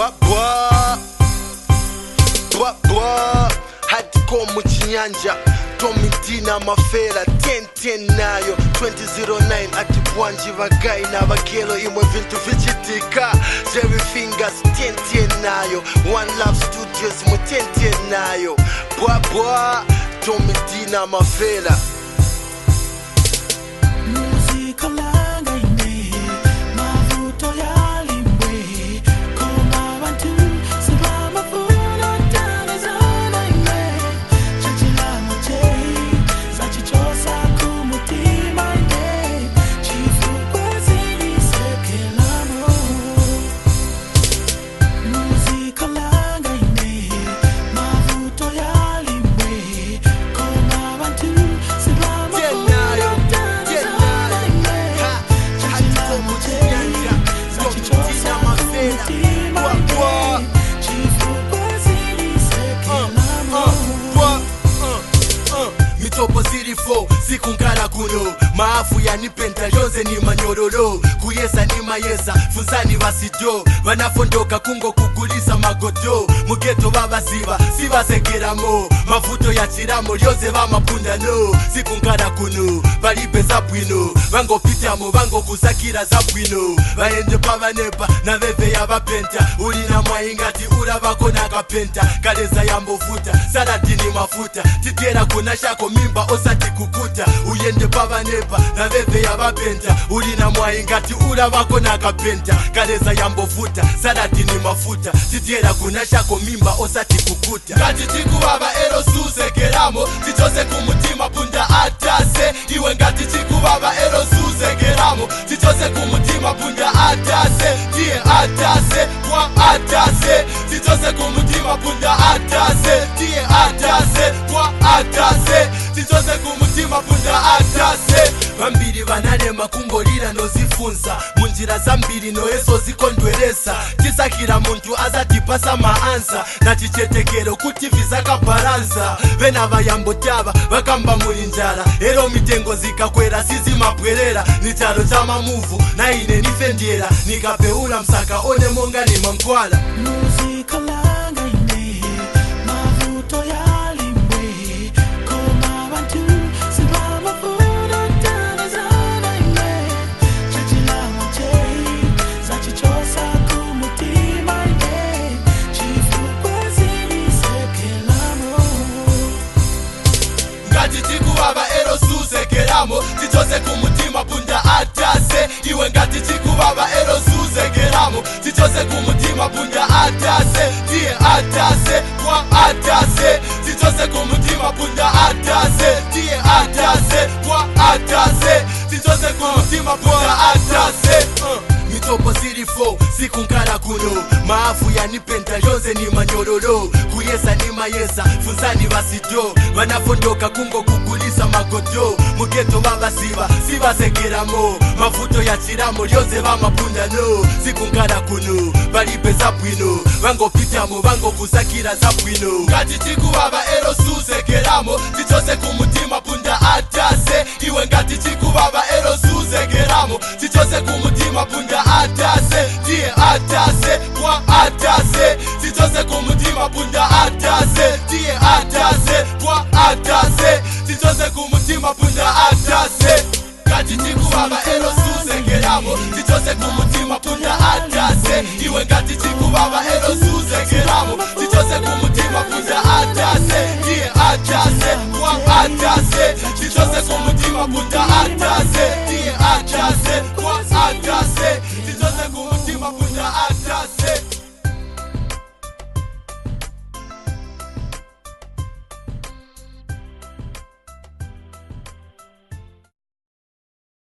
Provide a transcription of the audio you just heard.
bwa hardcore mu chinyanja Tommy Dina mafera 10-10 nayo 2009 ati bwanji bagai na bagelo imwe vintu vichitika Jerry Fingers 10-10 nayo One Love Studios mu 10-10 nayo bwa Tommy Dina mafera Siku nkara kuno maafu yanipenda yonze ni manyororo kuyesa ni mayesa fuzani basido banafondoka kungo kugulisa magodo mugeto babaziba sibasegeramo mavuto ya chiramo lyose bamapunda no siku nkara kuno balibe za bwino bango pitamo bango kusakira za bwino baende pabanepa na veve ya bapenta ulina mwaingati urabako na kapenta kaleza yambovuta saladini mafuta titera kuna shako mimba osati kukuta uyende pabanepa na veve ya bapenta ulina mwaingati urabako na kapenta kaleza yambovuta saladini mafuta titera kuna shako mimba osati kukuta ngati tikubaba ero susegeramo titose kumutima punda atase iwe ngati tikubaba ero susegeramo titose kumutima punda atase tie atase kwa atase titose kumutima punda atase tie atase kwa atase titose kumutima punda atase bambiri banarema kungolira nozifunza munjira zambiri noyeso zikondweresa tisakira muntu azatipasa maansa na chichetekero kuti vizakabaranza vena vayambotava vakamba muri njala ero mitengo zikakwera sizimabwerera ni charo cha mamuvu na ine nifendera nikapeula msaka one monga ni mankwala muzika langa ine mavuto yalimwe koma bantu sibama fuda tana zana ine chachila machei zachichosa kumutima ine chifu kwazini sekelamo ngati tikubaba ero susegeramo titose kumutima punda atase iwe ngati tikubaba ero susegeramo titose kumutima punda atase tie atase kwa atase titose kumutima punda atase tie atase kwa atase titose kumutima punda atase Mitopo sirifo, siku nkara kuno maafu yanipenda yonze ni manyororo kuyesa ni mayesa, fuzani basido banafondoka kungo kugulisa magodo mugeto babasiba, sibasegeramo mavuto ya chiramo lyose bamapunda no siku nkara kuno balibe za bwino bango pitamo bango kusakira za bwino ngati tikubaba ero susegeramo titose kumutima punda atase iwe ngati tikubaba ero susegeramo titose kumutima punda atase tie atase kwa atase titose kumutima punda atase tie atase kwa atase titose kumutima punda atase ngati tikubaba ero susegeramo titose kumutima punda atase iwe ngati tikubaba ero susegeramo titose kumutima punda atase tie atase kwa atase titose kumutima punda